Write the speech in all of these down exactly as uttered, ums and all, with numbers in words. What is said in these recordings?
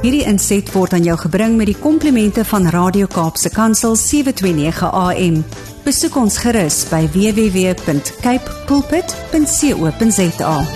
Hierdie inset word aan jou gebring met die komplimente van Radio Kaapse Kansel sewe twee nege A M. Besoek ons gerus by w w w punt cape pulpit punt co punt za.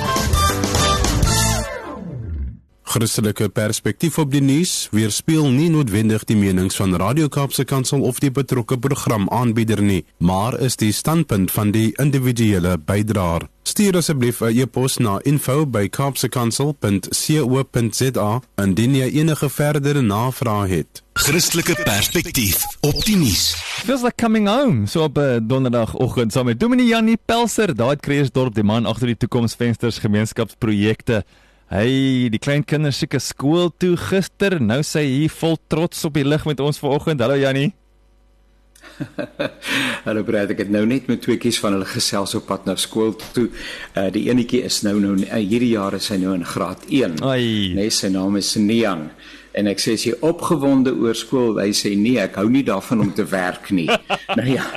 Christelike perspektief op die nuus weerspieël nie noodwendig die menings van Radio Kaapse Kansel of die betrokke programaanbieder nie, maar is die standpunt van die individuele bydraer. Stuur asseblief 'n e-pos na info by kaapsekansel punt co punt za indien jy enige verdere navrae het. Christelike perspektief op die nuus. Feels like coming home, so op 'n donderdagoggend saam met Dominee Janie Pelser, daar het Kreersdorp, die man agter die Toekomsvensters gemeenskapsprojekte. Hey, die klein kinders seker skool toe gister, nou sy hier vol trots op die lig met ons vanoggend. Hallo Janie. Hallo Brad, ek het nou net met twee kies van hulle gesels op pad na skool toe. Uh, die enetjie is nou nou uh, hierdie jaar is hy nou in graad een. Ai. Nee, sy naam is Nian. En ek sê, is jy opgewonde oor skool? Hy sê, nee, ek hou nie daarvan om te werk nie. nou ja,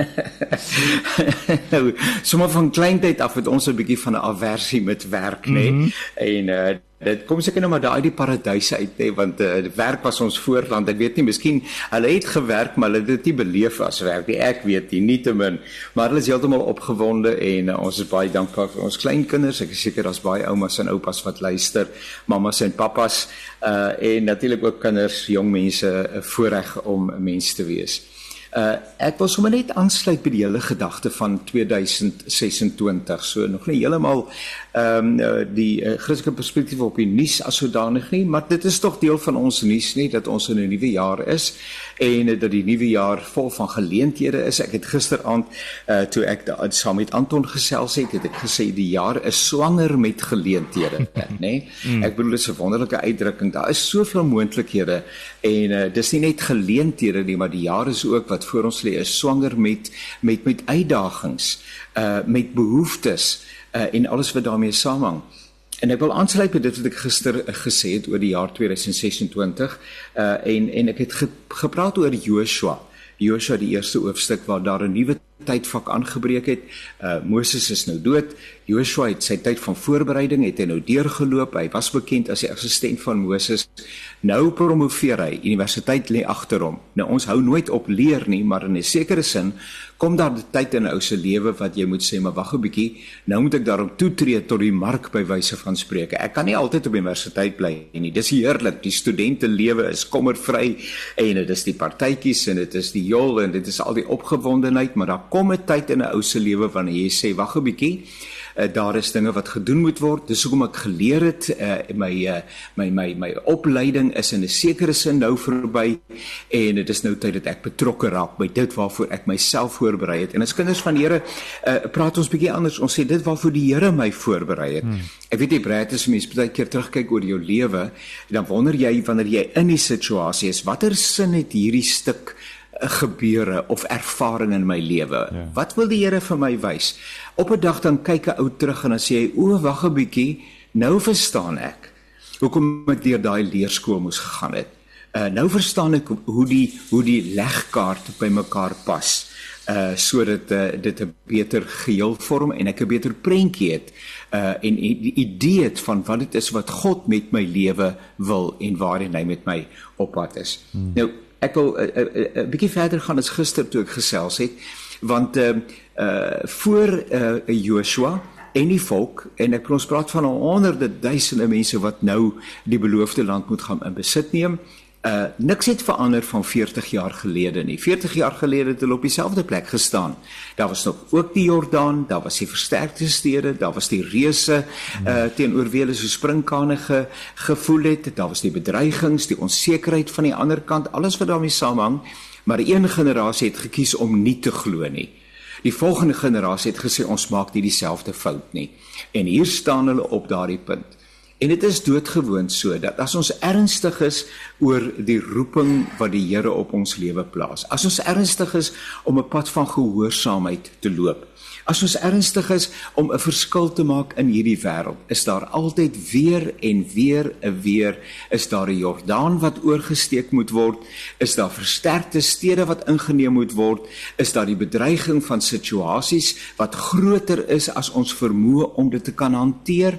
nou, sommer van kleintyd af het ons 'n bietjie van 'n aversie met werk, nee. Mm-hmm. En uh, dit kom seker nou maar daai die paradyse uit, nee, want uh, werk was ons voorland. Ek weet nie, miskien, hulle het gewerk, maar hulle het dit nie beleef as werk nie. Ek weet nie, nietemin. Maar hulle is heeltemal opgewonde en uh, ons is baie dankbaar vir ons kleinkinders. Ek is seker daar's baie oumas en oupas wat luister, mamas en papas, uh, en natuurlik ook kinders, jong mense, uh, voorreg om 'n mens te wees. Uh, ek wil sommer net aansluit by die hele gedagte van tweeduisend sesentwintig, so nog nie heeltemal um, uh, die uh, Christelike perspektief op die nuus as sodanig nie, maar dit is toch deel van ons nuus nie, dat ons in 'n nuwe jaar is, en uh, dat die nuwe jaar vol van geleenthede is. Ek het gisteraand, uh, toe ek da, saam met Anton gesels het, het ek gesê, die jaar is swanger met geleenthede, nee? Mm. Ek bedoel, dit is 'n wonderlike uitdrukking, daar is soveel moontlikhede, en uh, dis nie net geleenthede nie, maar die jaar is ook wat voor ons lê, is swanger met, met, met uitdagings, uh, met behoeftes, uh, en alles wat daarmee saamhang. En ek wil aansluit by dit wat ek gister uh, gesê het oor die jaar tweeduisend sesentwintig, uh, en, en ek het ge, gepraat oor Joshua, Joshua die eerste hoofstuk waar daar 'n nuwe tydvak aangebreek het. Uh, Moses is nou dood, Joshua het sy tyd van voorbereiding, het hy nou deurgeloop, hy was bekend as die assistent van Moses, nou promoveer hy, universiteit lê agter hom. Nou ons hou nooit op leer nie, maar in 'n sekere sin, kom daar die tyd in 'n ou se lewe wat jy moet sê, maar wag 'n bietjie, nou moet ek daarom toetree tot die mark by wyse van spreuke. Ek kan nie altyd op die universiteit bly nie, dis heerlik, die studentelewe is kommervry, en dit is die partytjies, en dit is die jol, en dit is al die opgewondenheid, maar daar kom 'n tyd in 'n ou se lewe wanneer jy sê, wag 'n bietjie, Uh, daar is dinge wat gedoen moet word, dis hoekom ek geleer het, uh, my, uh, my, my, my opleiding is in 'n sekere sin nou verby, en dit is nou tyd dat ek betrokke raak by dit waarvoor ek myself voorberei het, en as kinders van die Here, uh, praat ons bietjie anders, ons sê dit waarvoor die Here my voorberei het. Hmm. Ek weet nie, Brad, as mens baie keer terugkyk oor jou lewe, dan wonder jy, wanneer jy in die situasie is, watter sin het hierdie stuk gebeure of ervaring in my lewe. Ja. Wat wil die Here vir my wys? Op 'n dag dan kyk 'n ou terug en dan sê hy, o, wag 'n bietjie, nou verstaan ek hoekom ek deur daai leerskool moes gegaan het. Uh, nou verstaan ek hoe die hoe die legkaart by mekaar pas, uh, sodat uh, dit 'n beter geheel vorm en ek 'n beter prentjie het, uh, en die idee het van wat dit is wat God met my lewe wil en waarin hy met my op pad is. Hmm. Nou ek wil 'n uh, uh, uh, bietjie verder gaan as gister toe ek gesels het, want uh, uh, voor uh, Joshua en die volk, en ek ons praat van honderde duisende mense wat nou die beloofde land moet gaan in besit neem, uh, niks het verander van veertig jaar gelede nie. veertig jaar gelede het hulle op dieselfde plek gestaan. Daar was nog ook die Jordaan, daar was die versterkte stede, daar was die reuse uh, teenoor wie hulle so springkane ge, gevoel het, daar was die bedreigings, die onsekerheid van die ander kant, alles wat daarmee saamhang, maar een generasie het gekies om nie te glo nie. Die volgende generasie het gesê, ons maak nie dieselfde fout nie. En hier staan hulle op daardie punt. En dit is doodgewoon so, dat as ons ernstig is oor die roeping wat die Here op ons lewe plaas, as ons ernstig is om 'n pad van gehoorsaamheid te loop, as ons ernstig is om 'n verskil te maak in hierdie wêreld, is daar altyd weer en weer en weer, is daar 'n Jordaan wat oorgesteek moet word, is daar versterkte stede wat ingeneem moet word, is daar die bedreiging van situasies wat groter is as ons vermoë om dit te kan hanteer,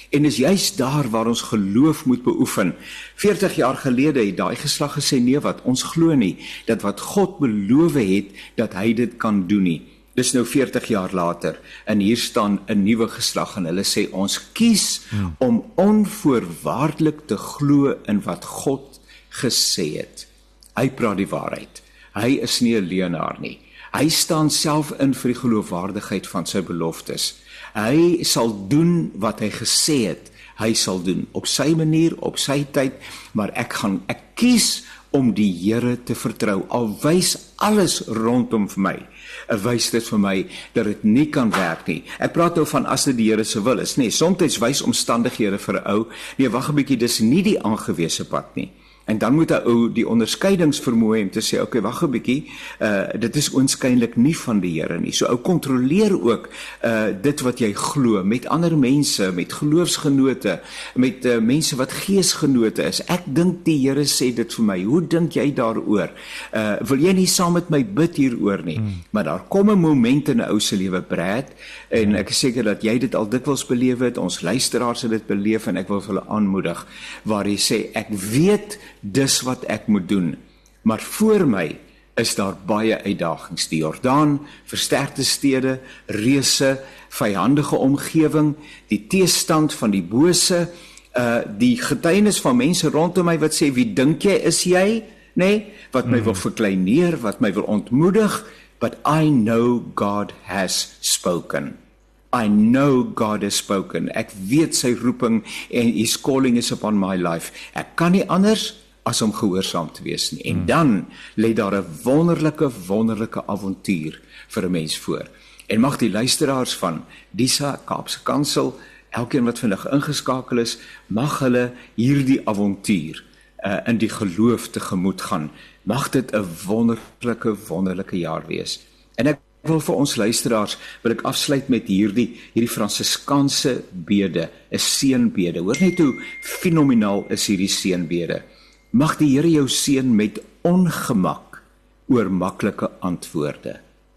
En is juist daar waar ons geloof moet beoefen. veertig jaar gelede het daai geslag gesê, nee wat, ons glo nie, dat wat God beloof het, dat hy dit kan doen nie. Dis nou veertig jaar later, en hier staan 'n nuwe geslag, en hulle sê, ons kies hmm. om onvoorwaardelik te glo in wat God gesê het. Hy praat die waarheid. Hy is nie 'n leienaar nie. Hy staan self in vir die geloofwaardigheid van sy beloftes. Hy sal doen wat hy gesê het. Hy sal doen op sy manier, op sy tyd, maar ek gaan ek kies om die Here te vertrou. Al wys alles rondom vir my, wys dit vir my dat dit nie kan werk nie. Ek praat nou van as dit die Here se wil is, nee, soms wys omstandighede vir 'n ou, nee, wag 'n bietjie, dis nie die aangewese pad nie. En dan moet 'n ou die onderskeidingsvermoë om te sê, okay, wag 'n bietjie, uh, dit is oënskynlik nie van die Here nie. So ou kontroleer ook uh, dit wat jy glo met ander mense, met geloofsgenote, met uh, mense wat geesgenote is. Ek dink die Here sê dit vir my. Hoe dink jy daaroor? Uh, wil jy nie saam met my bid hieroor nie? Hmm. Maar daar kom 'n moment in 'n ou se lewe, Brad, en ek is seker dat jy dit al dikwels beleef het, ons luisteraars het dit beleef, en ek wil hulle aanmoedig, waar jy sê, ek weet dis wat ek moet doen, maar voor my is daar baie uitdagings. Die Jordaan, versterkte stede, reuse, vyhandige omgewing, die teestand van die bose, uh, die getuienis van mense rondom my wat sê, wie dink jy is jy? Nee, wat my mm. wil verkleineer, wat my wil ontmoedig, but I know God has spoken. I know God has spoken. Ek weet sy roeping en his calling is upon my life. Ek kan nie anders as om gehoorsaam te wees nie. En hmm. dan lê daar 'n wonderlike, wonderlike avontuur vir 'n mens voor. En mag die luisteraars van Disa, Kaapse Kansel, elkeen wat vandag ingeskakel is, mag hulle hierdie avontuur uh, in die geloof tegemoet gaan. Mag dit 'n wonderlike, wonderlike jaar wees. En ek wil vir ons luisteraars, wil ek afsluit met hierdie, hierdie Fransiskaanse bede, 'n seënbede. Hoor net hoe fenomenaal is hierdie seënbede. Mag die Here jou seën met ongemak oor maklike antwoorde,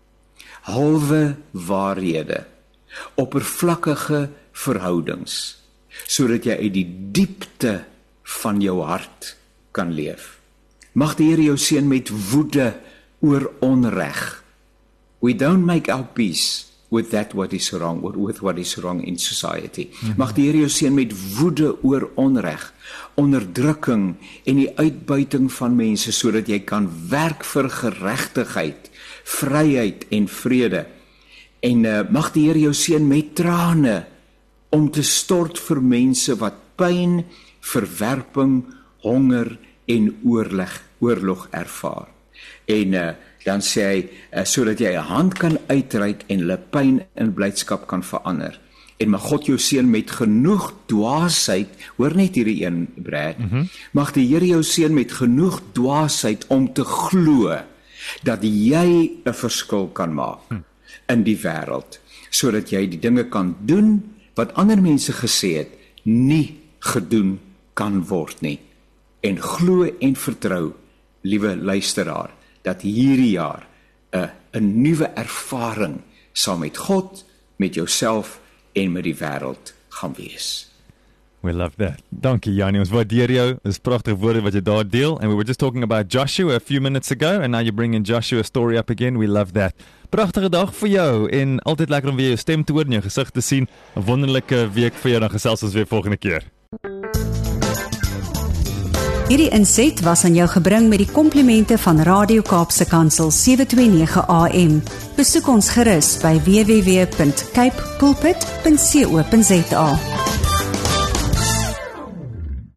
halwe waarhede, oppervlakkige verhoudings, sodat jy uit die diepte van jou hart kan leef. Mag die Here jou seën met woede oor onreg. We don't make our peace with that what is wrong, or with what is wrong in society. Mm-hmm. Mag die Here jou seën met woede oor onreg, onderdrukking en die uitbuiting van mense, sodat jy kan werk vir geregtigheid, vryheid en vrede. En uh, mag die Here jou seën met trane, om te stort vir mense wat pyn, verwerping, honger en oorlog, oorlog ervaar. En uh, dan sê hy, uh, sodat jy 'n hand kan uitreik en hulle pyn in blydskap kan verander. En mag God jou seën met genoeg dwaasheid, hoor net hierdie een, Brad, mm-hmm. mag die Here jou seën met genoeg dwaasheid om te glo dat jy 'n verskil kan maak hm. in die wêreld, sodat jy die dinge kan doen wat ander mense gesê het, nie gedoen kan word nie. En glo en vertrou, liewe luisteraar, dat hierdie jaar 'n 'n nuwe ervaring saam met God, met jouself en met die wêreld gaan wees. We love that. Dankie Janie, ons waardeer jou. Dis pragtige woorde wat jy daar deel. And we were just talking about Joshua a few minutes ago, and now you bring in Joshua's story up again. We love that. Pragtige dag vir jou en altyd lekker om weer jou stem te hoor en jou gesig te sien. 'n Wonderlike week vir jou, dan gesels ons weer volgende keer. Hierdie inset was aan jou gebring met die komplimente van Radio Kaapse Kansel sewe twee nege A M. Besoek ons gerus by w w w punt cape pulpit punt co punt za.